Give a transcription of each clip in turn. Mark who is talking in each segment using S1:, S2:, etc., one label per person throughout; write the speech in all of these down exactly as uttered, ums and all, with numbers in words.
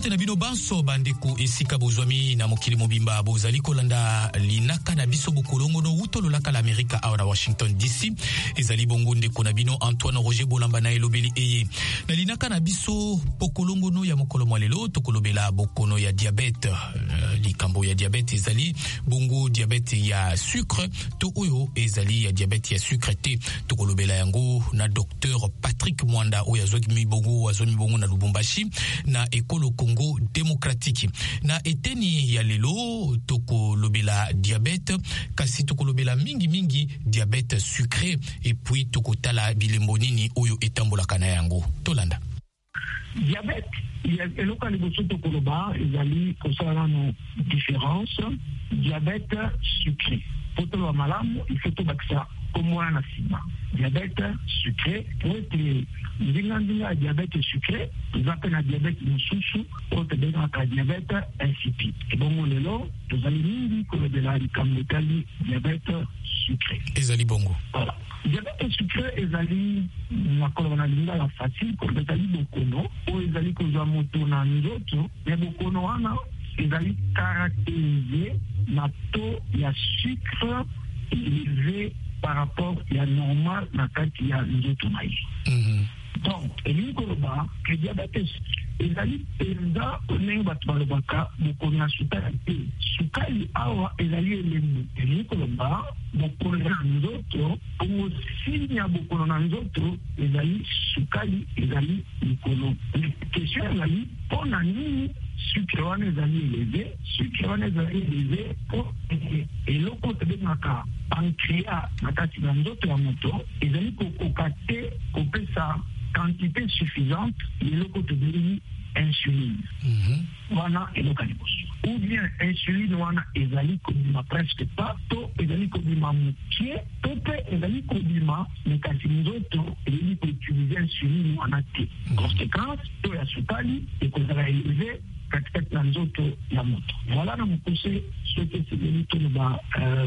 S1: mbote na bino banso bandeko esika bozwami na mokili mobimba bozali kolanda linaka na biso bokolongo no utolo laka la Amerika awa na Washington D C ezali bongo ndeko na bino Antoine Roger Bolamba na elobeli eye na linaka na biso bokolongo no ya mokolo mwalelo tokolobela bokono ya diabete uh, likambo ya diabete ezali bongo diabete ya sucre to oyo ezali ya diabete ya sucre te tokolobela yango na docteur Patrick Mwanda oyo azwaki mibongo azwaki mibongo na Lubumbashi na ekolo Congo démocratique na eteni ya lelo tokolobela diabete kasi tokolobela mingi mingi diabete sucré et puis tokotala bilembo nini oyo etambolaka na yango tolanda
S2: diabète eloko liboso tokoloba ezali kosala no différence diabète sucré potolo malamu il faut tobakisa komona na sima diabète sucré ote ndinga ndinga diabète sucré ezaka na diabète mususu ote benga ka diabète insipide ebongo lelo tozali mingi kolobela likambo etali diabète sucré
S1: ezali bongo
S2: voilà diabète sucré ezali nakoloba na lingala facile kolobela ezali bokono oyo ezali kozwa moto na nzoto me bokono wana ezali caractérisé na taux ya sucre élevé par rapport à normal na kati ya nzoto na ye. Donc, elingi koloba ke diabète ezali penza onenge bato balobaka bokono ya sukali te sukali awa ezali elembo elingi koloba bokono na nzoto ongo signe ya bokono na nzoto ezali sukali ezali likolo question ezali mpona nini sucre wana ezali élevé sucre wana ezali élevé po eloko tobengaka pancréas na kati na nzoto ya moto ezali kokoka te kopesa quantité suffisante eloko tobengi insuline wana eloko liboso ou bien insuline wana ezali kobima presque pas to ezali kobima mokie to mpe ezali kobima me kasi nzoto ezali koutilize insuline wana te conséquence to ya sukali ekozala élevé katikati na nzoto ya moto voilà na mokuse soki esengeli toloba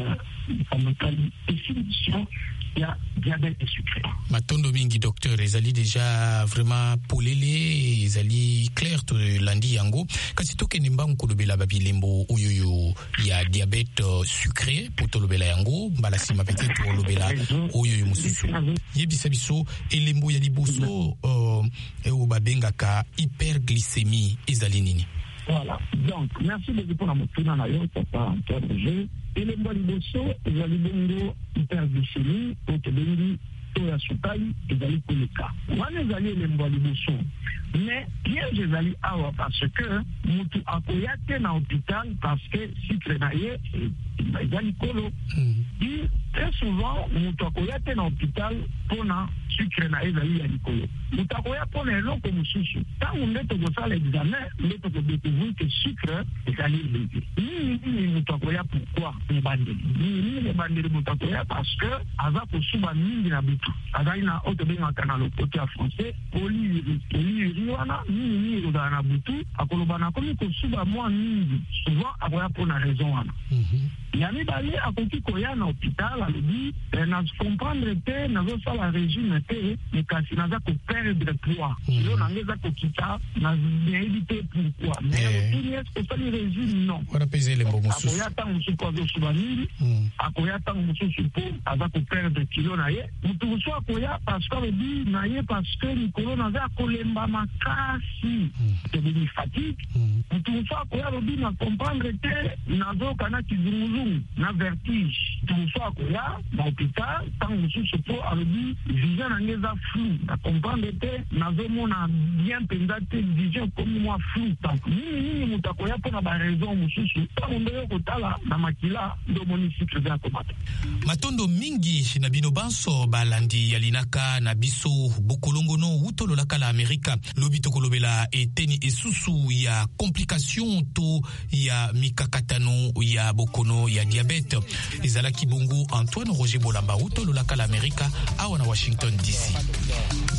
S2: likamotali définition ya diabète sucré
S1: matondo mingi docteur ezali déjà vraiment polele ezali clair to landi yango kasi tokende mbangu kolobela babilembo oyoyo ya diabète sucré po tolobela yango mbala sima peut-être olobela oyoyo mosusu yebisa biso elembo ya liboso oyo babengaka hyperglycémie ezali nini?
S2: Voilà. Donc, merci beaucoup pour la motina na yo, papa Antoine Roger. Et le bon liboso, ezali bongo hyperglycémie, otebengi to ya sukali, ezali koleka. Wana ezali elembo liboso. Mais piège ezali awa parce que mutu akoya te na hôpital parce que sucre na ye ezali kolo. Et très souvent, mutu akoya te na hôpital pona sucre na ezali ya likolo. Mutu akoya pona eloko mususu. Tango nde tokosala examen, nde tokodécouvrir que sucre ezali élevé. Nini nini mutu akoya pourquoi ebandeli? Nini nini ebandeli mutu akoya parce que aza kosuba mingi na butu. Azali na otobengaka na lokoto ya français polyurie. Polyurie wana nini nini ekozala na butu akoloba na komi kosuba mwa mingi. Souvent akoya pona raison wana. Ya mibale akoki koya na hôpital alobi na comprendre te nazosala régime te mais kasi naza koperdre poids kilo nange eza kokita nayebi te pourquoi mais otuni eske osali régime non akoya ntango mosusu azosuba mingi akoya ntango mosusu mpo aza koperdre kilo na ye motu mosusu akoya parce que alobi na ye parce que likolo naza kolemba makasi tobini fatigue motu mosusu akoya alobi na comprendre te nazokana kizunguzungu na vertige mosusu akoya na hôpital ntango mosusu mpo alobi vision nange eza flou na comprendre te nazomona bien mpenza te vision komi mwa flou donc nini nini moto akoya mpo na baraison mosusu ntango nde yo kotala na makila ndomoni sucre eza komata
S1: matondo mingi na bino banso balandi ya linaka na biso bokolongono utololaka la Amerika lobi tokolobela eteni esusu ya complication to ya mikakatano ya bokono ya diabète ezalaki bongo Antoine Roger Bolamba utololaka la Amerika awa na Washington D C.